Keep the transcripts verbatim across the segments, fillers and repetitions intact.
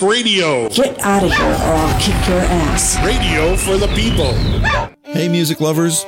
Radio. Get out of here or I'll kick your ass. Radio for the people. Hey, music lovers.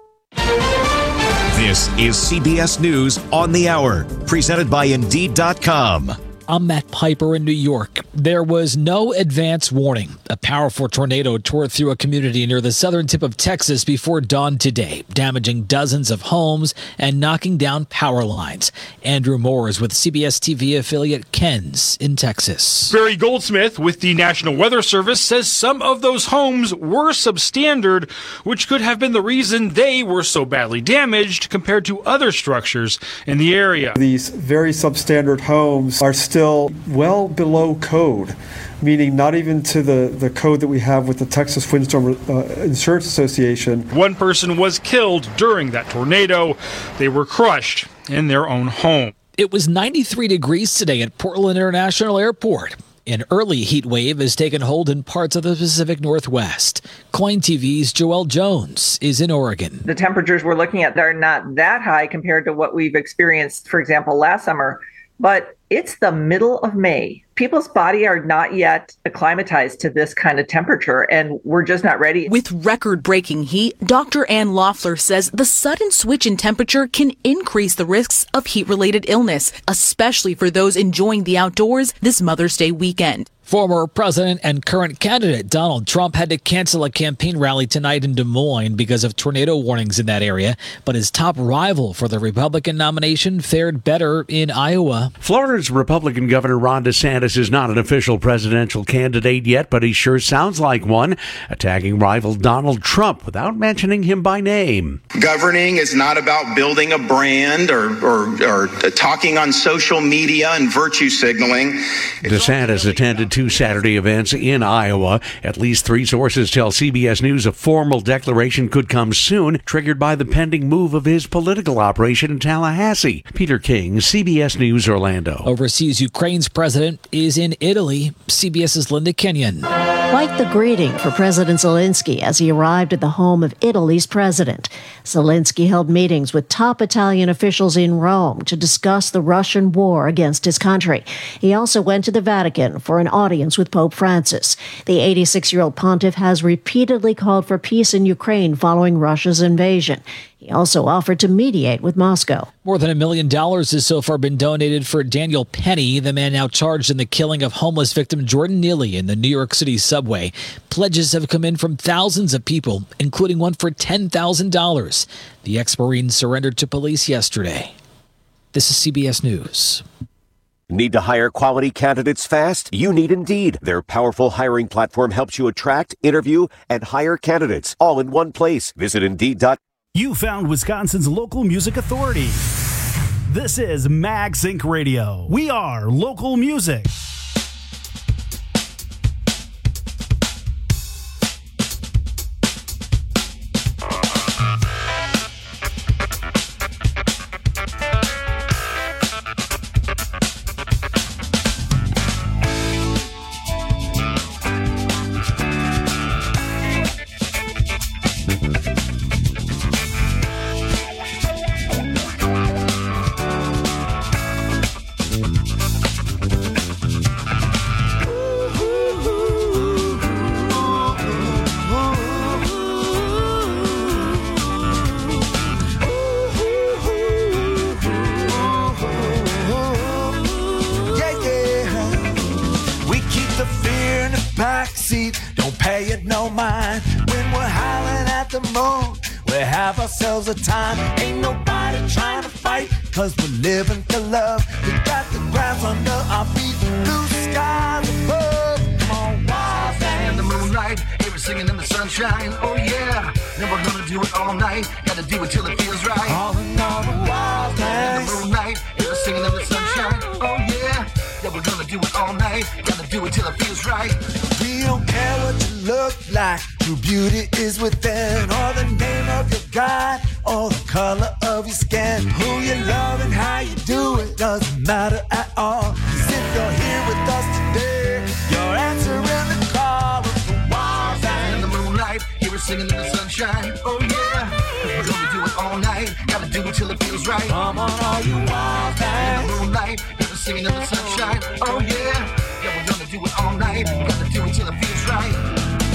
This is C B S News on the Hour, presented by Indeed dot com. I'm Matt Piper in New York. There was no advance warning. A powerful tornado tore through a community near the southern tip of Texas before dawn today, damaging dozens of homes and knocking down power lines. Andrew Moore is with C B S T V affiliate Ken's in Texas. Barry Goldsmith with the National Weather Service says some of those homes were substandard, which could have been the reason they were so badly damaged compared to other structures in the area. These very substandard homes are still still well below code, meaning not even to the, the code that we have with the Texas Windstorm uh, Insurance Association. One person was killed during that tornado. They were crushed in their own home. It was ninety-three degrees today at Portland International Airport. An early heat wave has taken hold in parts of the Pacific Northwest. Coin T V's Joelle Jones is in Oregon. The temperatures we're looking at, they're not that high compared to what we've experienced, for example, last summer. But it's the middle of May. People's body are not yet acclimatized to this kind of temperature, and we're just not ready. With record-breaking heat, Doctor Ann Loeffler says the sudden switch in temperature can increase the risks of heat-related illness, especially for those enjoying the outdoors this Mother's Day weekend. Former president and current candidate Donald Trump had to cancel a campaign rally tonight in Des Moines because of tornado warnings in that area, but his top rival for the Republican nomination fared better in Iowa. Florida's Republican Governor Ron DeSantis is not an official presidential candidate yet, but he sure sounds like one, attacking rival Donald Trump without mentioning him by name. Governing is not about building a brand or, or, or talking on social media and virtue signaling. DeSantis attended two Saturday events in Iowa. At least three sources tell C B S News a formal declaration could come soon, triggered by the pending move of his political operation in Tallahassee. Peter King, C B S News, Orlando. Overseas, Ukraine's president is in Italy. CBS's Linda Kenyon. Quite the greeting for President Zelensky as he arrived at the home of Italy's president. Zelensky held meetings with top Italian officials in Rome to discuss the Russian war against his country. He also went to the Vatican for an audience with Pope Francis. The eighty-six-year-old pontiff has repeatedly called for peace in Ukraine following Russia's invasion. He also offered to mediate with Moscow. More than a million dollars has so far been donated for Daniel Penny, the man now charged in the killing of homeless victim Jordan Neely in the New York City subway. Pledges have come in from thousands of people, including one for ten thousand dollars. The ex-Marine surrendered to police yesterday. This is C B S News. Need to hire quality candidates fast? You need Indeed. Their powerful hiring platform helps you attract, interview, and hire candidates all in one place. Visit Indeed dot com. You found Wisconsin's local music authority. This is MagSync Radio. We are local music. backseat, don't pay it no mind. When we're howling at the moon, we have ourselves a time. Ain't nobody trying to fight, cause we're living for love. We got the grass under our feet, blue skies above. Come on, wild thing. In the moonlight, hey, we're singing in the sunshine, oh yeah. Then we're gonna do it all night, gotta do it till it feels right. All in all, the wild thing. In the moonlight, hey, we're singing in the sunshine, oh yeah. Yeah, we're gonna do it all night, gotta do it till it feels right. We don't care what you look like, true beauty is within. Or the name of your God, or the color of your skin. Who you love and how you do it doesn't matter at all. Cause if you're here with us today, you're answering the call of the wild thing. In the moonlight, here we're singing in the sunshine, oh yeah. Cause we're gonna do it all night, gotta do it till it feels right. Come on, all you wild things. In the moonlight, here we're singing in the sunshine, oh yeah. Yeah, we're gonna do it all night. night. Gotta do it till it feels right.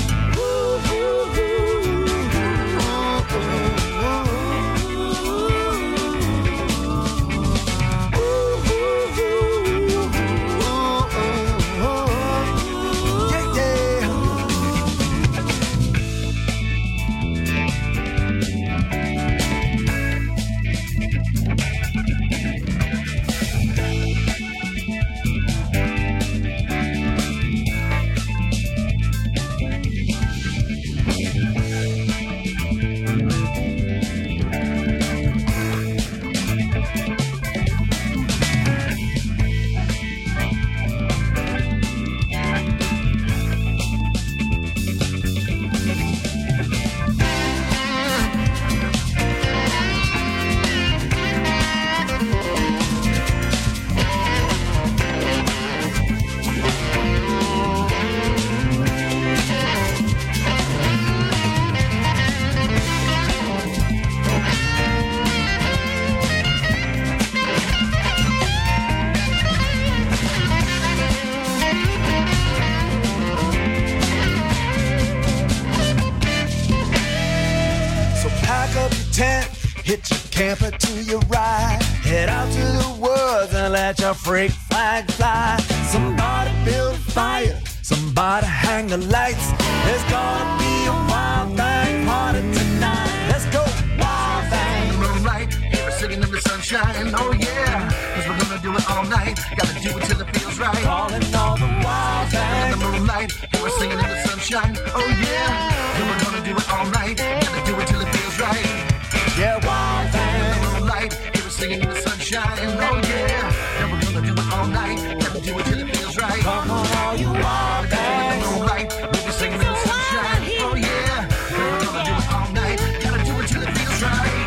Camper to your right, head out to the woods and let your freak flag fly. Somebody build a fire, somebody hang the lights. There's gonna be a wild thing party tonight. Let's go, wild thing. In the moonlight, we're singing in the sunshine. Oh yeah, cause we're gonna do it all night. Gotta do it till it feels right. Calling all the wild things. In the moonlight, we're singing in the sunshine. Oh yeah, and we're gonna do it all night. Gotta do it till it feels right. Yeah, wild thing. Singing in the sunshine, oh yeah. And we're gonna do it all night. Gotta do it till it feels right. Come on, all you wild things. All right, we'll be singing in the sunshine, oh yeah. And we're gonna do it all night. Gotta do it till it feels right.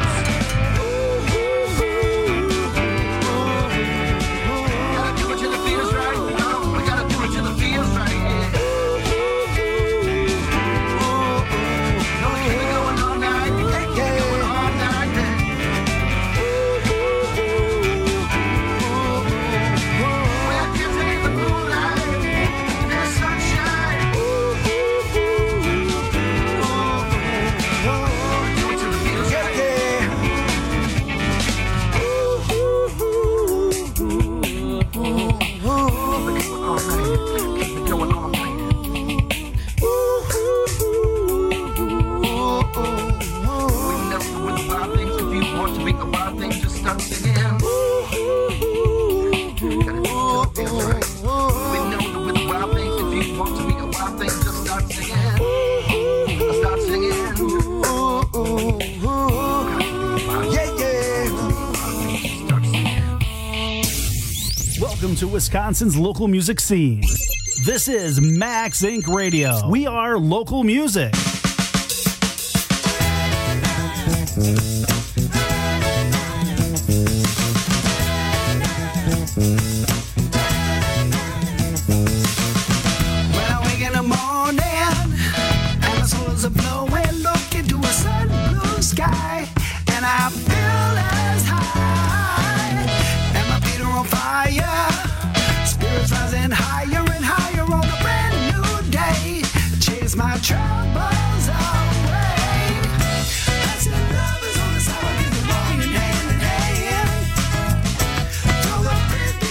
Gotta do it till it feels right. No, we gotta do it till it feels right. Yeah. No, we can't be going all night. We can't be going all night. Yeah. Welcome to Wisconsin's local music scene. This is Max Incorporated. Radio. We are local music. When I wake in the morning and the swirls are blowing, look into a sun blue sky, and I feel as high, and my feet are on fire, spirits rising higher and higher on a brand new day, chase my troubles away. I said love is on the sidewalk, and we're walking hand in hand through the pretty.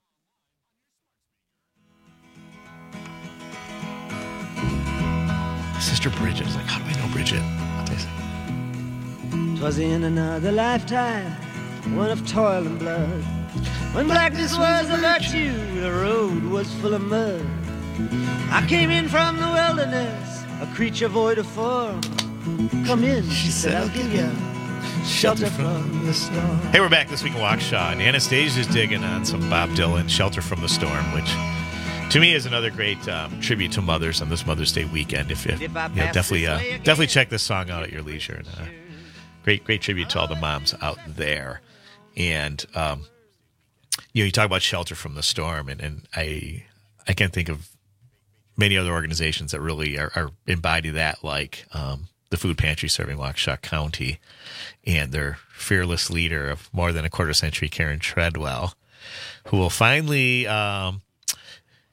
Sister Bridget. I was like, how do I know Bridget? I'll tell you something. 'Twas in another lifetime, one of toil and blood. When blackness was a virtue, the road was full of mud. I came in from the wilderness, a creature void of form. Come in, she said, I'll give you shelter from the storm. Hey, we're back this week in Waukesha, and Anastasia's digging on some Bob Dylan, Shelter from the Storm, which to me is another great um, tribute to mothers on this Mother's Day weekend. If, if you know, definitely, uh, definitely check this song out at your leisure. And, uh, great, great tribute to all the moms out there. And um, you know, you talk about Shelter from the Storm, and, and I, I can't think of many other organizations that really are, are embody that, like um, the Food Pantry serving Waukesha County, and their fearless leader of more than a quarter century, Karen Treadwell, who will finally. Um,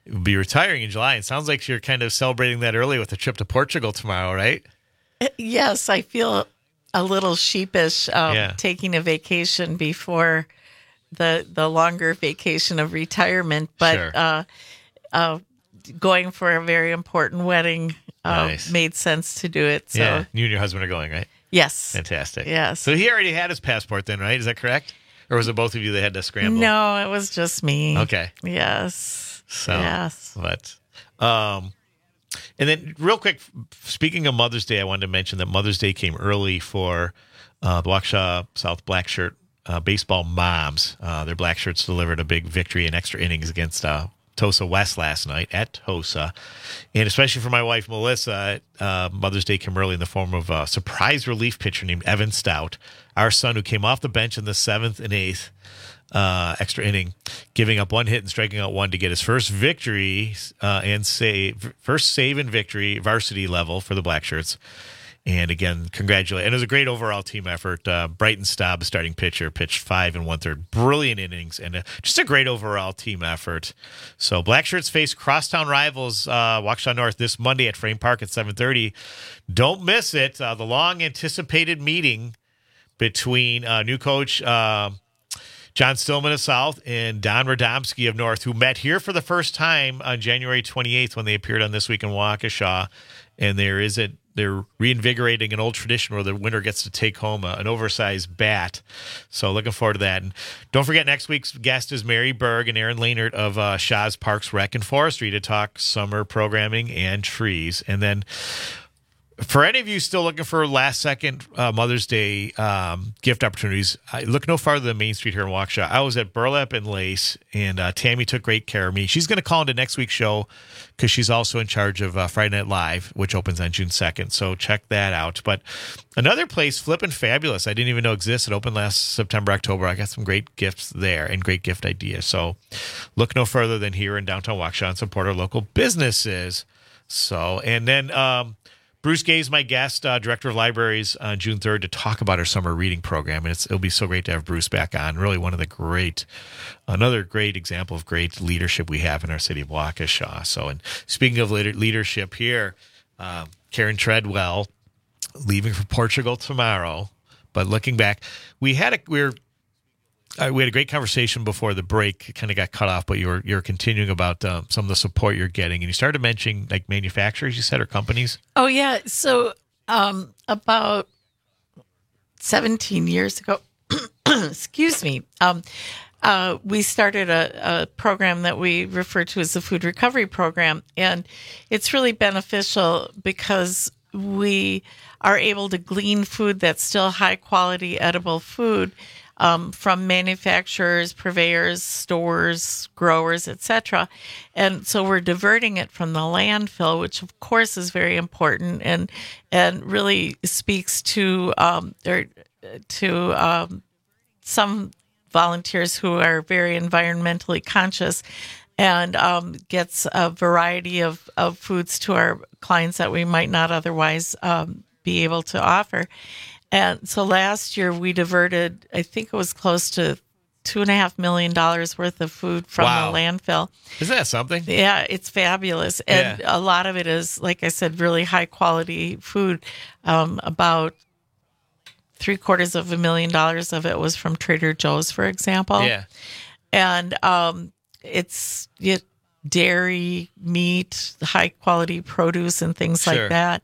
will be retiring in July. It sounds like you're kind of celebrating that early with a trip to Portugal tomorrow, right? Yes, I feel a little sheepish um, Yeah. taking a vacation before the the longer vacation of retirement, but Sure. uh, uh, going for a very important wedding uh, Nice. made sense to do it. So Yeah, you and your husband are going, right? yes, Fantastic. Yes. So he already had his passport then, right? Is that correct? Or was it both of you that had to scramble? No, it was just me. Okay. Yes. So, yes. but, um, and then real quick, speaking of Mother's Day, I wanted to mention that Mother's Day came early for uh, the Waukesha South Black Shirt uh, baseball moms. Uh, their black shirts delivered a big victory in extra innings against uh, Tosa West last night at Tosa. And especially for my wife, Melissa, uh, Mother's Day came early in the form of a surprise relief pitcher named Evan Stout, our son, who came off the bench in the seventh and eighth uh, extra inning, giving up one hit and striking out one to get his first victory uh, and save, first save and victory varsity level for the Black Shirts. And again, congratulate. And it was a great overall team effort. Uh, Brighton Staub, starting pitcher, pitched five and one third, brilliant innings, and a, just a great overall team effort. So Black Shirts face crosstown rivals uh, Waukesha North this Monday at Frame Park at seven thirty. Don't miss it. Uh, the long anticipated meeting between uh, new coach uh, John Stillman of South and Don Radomski of North, who met here for the first time on January twenty-eighth when they appeared on This Week in Waukesha. And there is a They're reinvigorating an old tradition where the winner gets to take home a, an oversized bat. So looking forward to that. And don't forget, next week's guest is Mary Berg and Aaron Lehnert of uh, Shaw's Parks Rec and Forestry to talk summer programming and trees. And then for any of you still looking for last-second uh, Mother's Day um, gift opportunities, I look no farther than Main Street here in Waukesha. I was at Burlap and Lace, and uh, Tammy took great care of me. She's going to call into next week's show because she's also in charge of uh, Friday Night Live, which opens on June second. So check that out. But another place, Flippin' Fabulous, I didn't even know existed. It opened last September, October. I got some great gifts there and great gift ideas. So look no further than here in downtown Waukesha and support our local businesses. So, and then... Um, Bruce Gay is my guest, uh, Director of Libraries, on June third to talk about our summer reading program. And it's, it'll be so great to have Bruce back on. Really one of the great, another great example of great leadership we have in our city of Waukesha. So, and speaking of leader, leadership here, uh, Karen Treadwell leaving for Portugal tomorrow. But looking back, we had a, we were, Uh, we had a great conversation before the break. It kind of got cut off, but you were you're continuing about um, some of the support you're getting, and you started mentioning like manufacturers, you said, or companies. Oh yeah, so um, about seventeen years ago, excuse me, um, uh, we started a, a program that we refer to as the Food Recovery Program, and it's really beneficial because we are able to glean food that's still high quality, edible food. Um, from manufacturers, purveyors, stores, growers, et cetera. And so we're diverting it from the landfill, which of course is very important and and really speaks to um, or to um, some volunteers who are very environmentally conscious, and um, gets a variety of, of foods to our clients that we might not otherwise um, be able to offer. And so last year we diverted, I think it was close to two and a half million dollars worth of food from Wow. the landfill. Isn't that something? Yeah, it's fabulous. And Yeah. a lot of it is, like I said, really high quality food. Um, about three quarters of a million dollars of it was from Trader Joe's, for example. Yeah. And um, it's it, dairy, meat, high quality produce and things Sure. like that.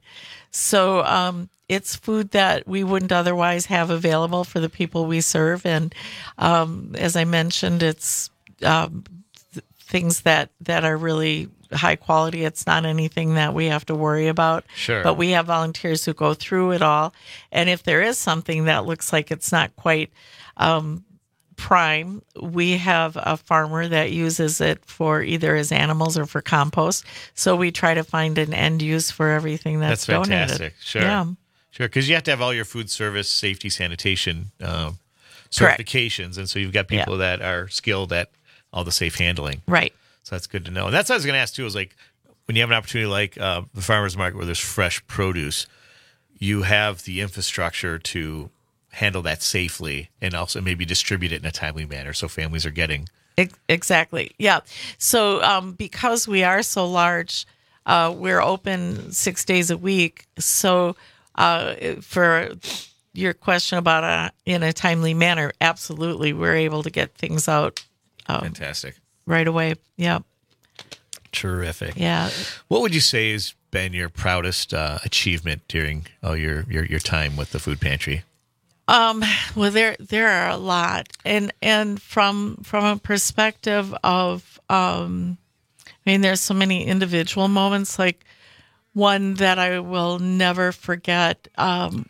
So um, it's food that we wouldn't otherwise have available for the people we serve. And um, as I mentioned, it's um, th- things that, that are really high quality. It's not anything that we have to worry about. Sure. But we have volunteers who go through it all. And if there is something that looks like it's not quite um, prime, we have a farmer that uses it for either as animals or for compost. So we try to find an end use for everything that's, That's donated. fantastic. Sure. Yeah. Sure. Because you have to have all your food service, safety, sanitation um, Correct. certifications. And so you've got people that are skilled at all the safe handling. Right. So that's good to know. And that's what I was going to ask too, is like when you have an opportunity like uh, the farmer's market where there's fresh produce, you have the infrastructure to handle that safely and also maybe distribute it in a timely manner so families are getting Ex- exactly. Yeah. So um, because we are so large, uh, we're open six days a week. So uh, for your question about uh, in a timely manner, absolutely, we're able to get things out. Um, Fantastic. Right away. Yeah. Terrific. Yeah. What would you say has been your proudest uh, achievement during oh, your, your your time with the food pantry? Um, well, there there are a lot, and and from from a perspective of, um, I mean, there's so many individual moments. Like one that I will never forget. Um,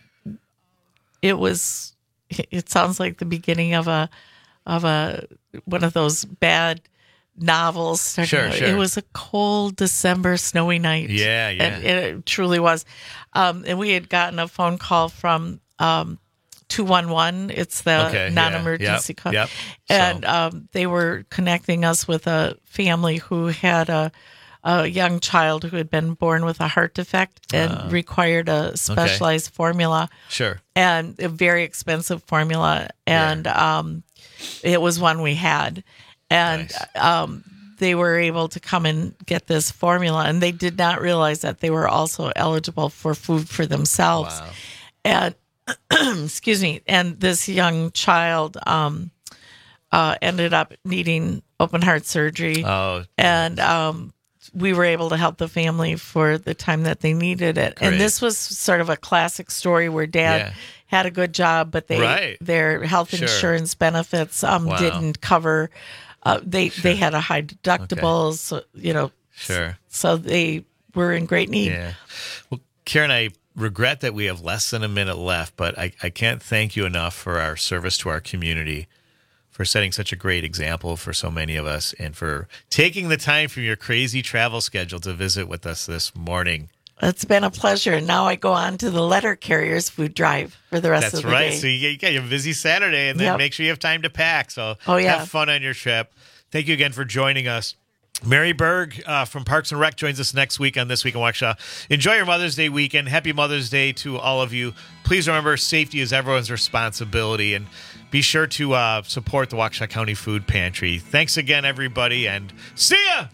it was. It sounds like the beginning of a of a one of those bad novels. Sure, sure. It was a cold December snowy night. Yeah, yeah. And it truly was. Um, and we had gotten a phone call from. Um, two one one, it's the okay, non-emergency yeah, call. Yep, and so. um, they were connecting us with a family who had a, a young child who had been born with a heart defect and uh, required a specialized okay. formula. Sure. And a very expensive formula. And yeah. um, it was one we had. And nice. um, they were able to come and get this formula. And they did not realize that they were also eligible for food for themselves. Wow. And excuse me, and this young child um, uh, ended up needing open heart surgery. Oh, and um, we were able to help the family for the time that they needed it. Great. And this was sort of a classic story where Dad yeah. had a good job, but they right. their health sure. insurance benefits um, wow. didn't cover. Uh, they sure. they had a high deductibles, okay. so, you know. Sure. So they were in great need. Yeah. Well, Karen, I regret that we have less than a minute left, but I, I can't thank you enough for our service to our community, for setting such a great example for so many of us, and for taking the time from your crazy travel schedule to visit with us this morning. It's been a pleasure. Now I go on to the Letter Carriers food drive for the rest That's of the right. day. That's right. So you got your busy Saturday, and then yep. make sure you have time to pack. So oh, yeah. have fun on your trip. Thank you again for joining us. Mary Berg uh, from Parks and Rec joins us next week on This Week in Waukesha. Enjoy your Mother's Day weekend. Happy Mother's Day to all of you. Please remember, safety is everyone's responsibility, and be sure to uh, support the Waukesha County Food Pantry. Thanks again, everybody, and see ya!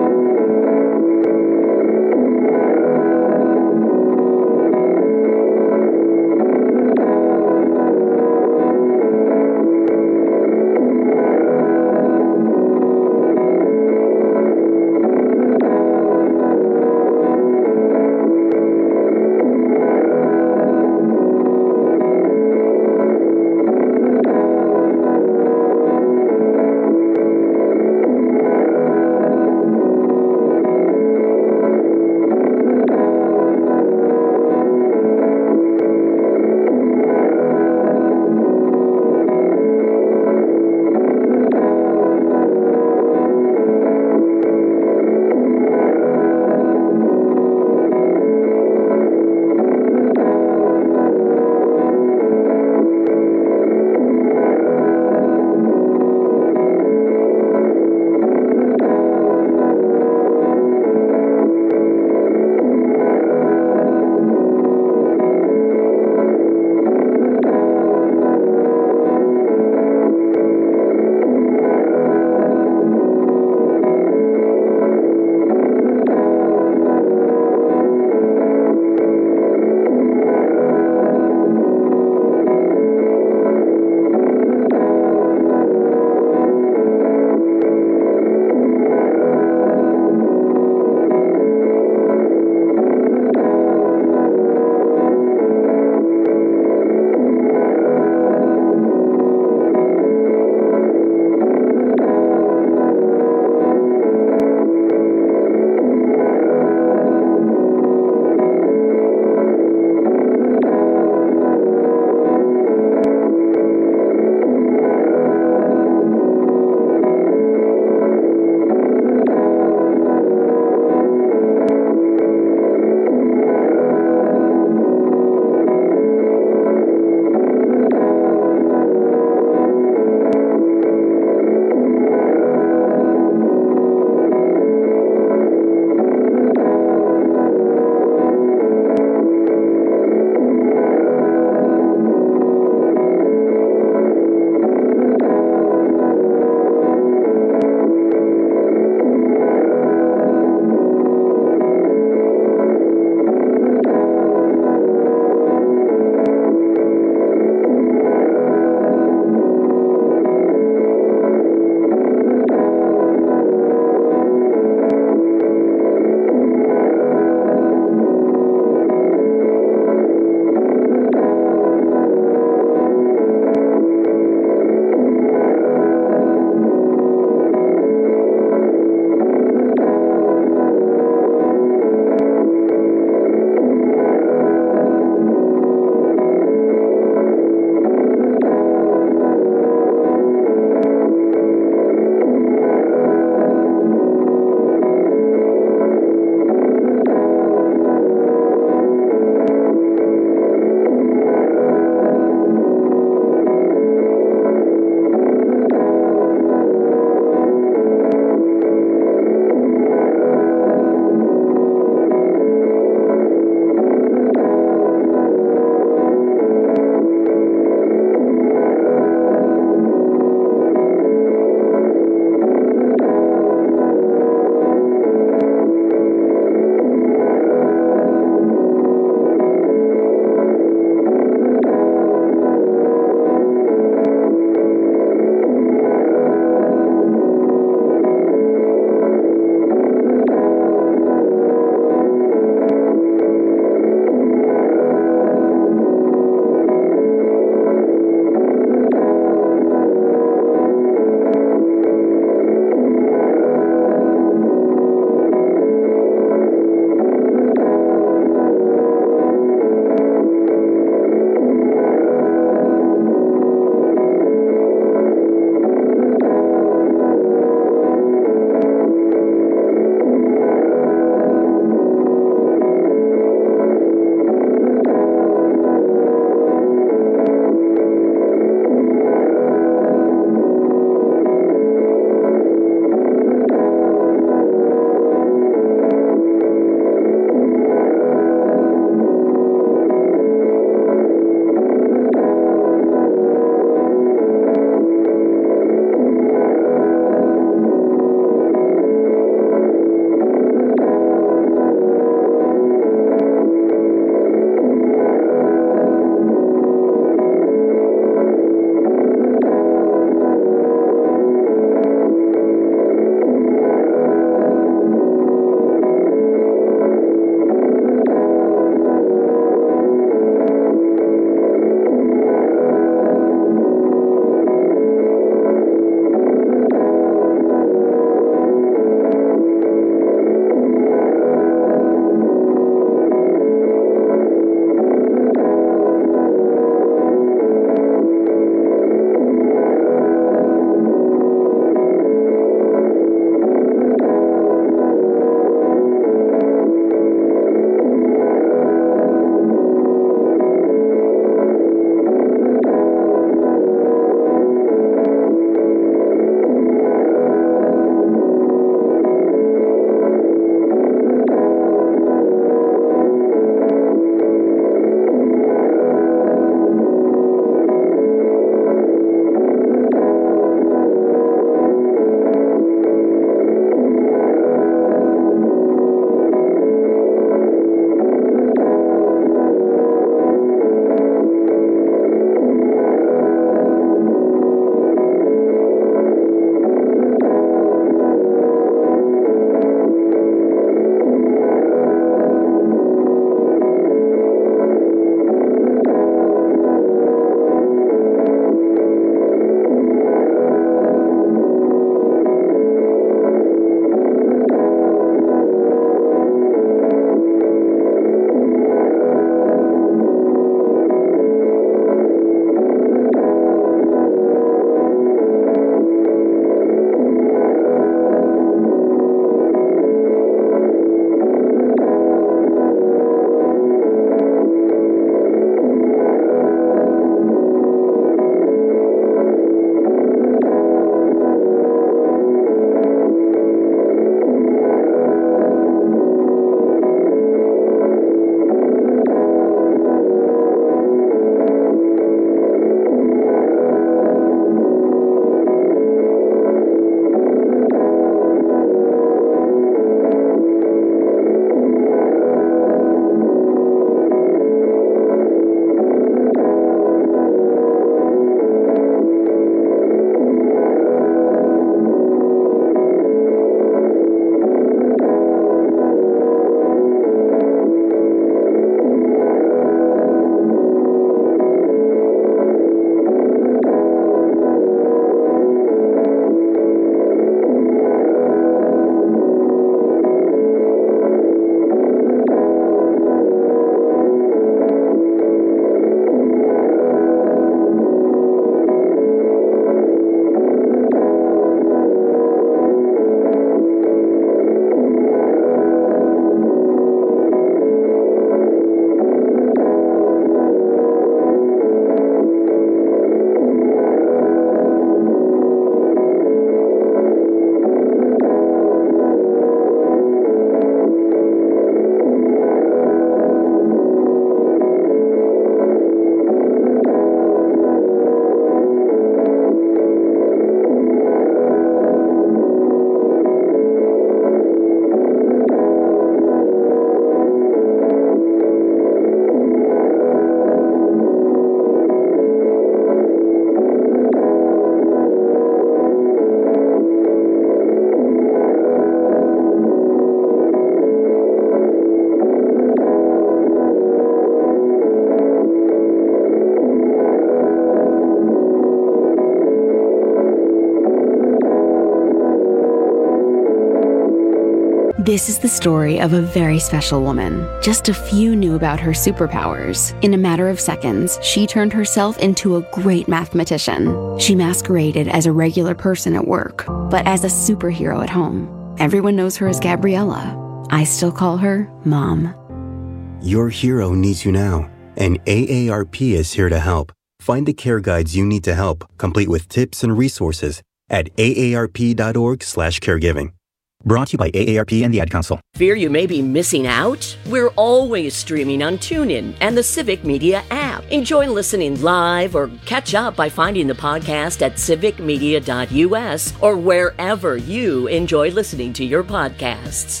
This is the story of a very special woman. Just a few knew about her superpowers. In a matter of seconds, she turned herself into a great mathematician. She masqueraded as a regular person at work, but as a superhero at home. Everyone knows her as Gabriella. I still call her Mom. Your hero needs you now, and A A R P is here to help. Find the care guides you need to help, complete with tips and resources at A A R P dot org slash caregiving. Brought to you by A A R P and the Ad Council. Fear you may be missing out? We're always streaming on TuneIn and the Civic Media app. Enjoy listening live or catch up by finding the podcast at civic media dot U S or wherever you enjoy listening to your podcasts.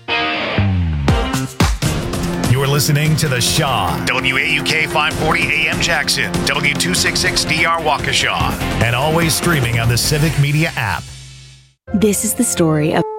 You're listening to The Shaw, W A U K five forty A M Jackson, W two sixty-six D R Waukesha, and always streaming on the Civic Media app. This is the story of